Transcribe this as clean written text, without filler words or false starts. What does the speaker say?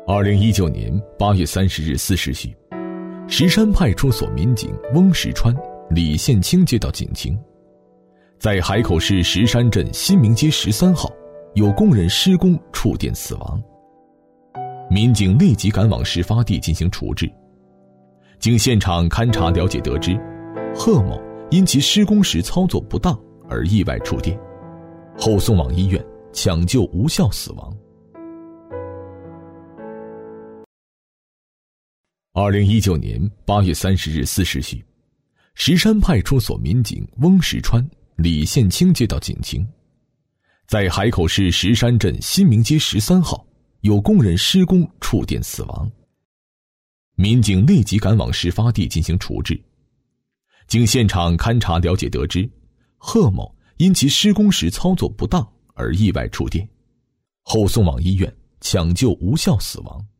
2019年8月30日4时许，石山派出所民警翁石川、李宪清接到警情，在海口市石山镇新民街13号有工人施工触电死亡。民警立即赶往事发地进行处置。经现场勘查了解得知，贺某因其施工时操作不当而意外触电，后送往医院抢救无效死亡。2019年8月30日4时许，石山派出所民警翁石川、李宪清接到警情，在海口市石山镇新民街13号有工人施工触电死亡。民警立即赶往事发地进行处置。经现场勘查了解得知，贺某因其施工时操作不当而意外触电，后送往医院抢救无效死亡。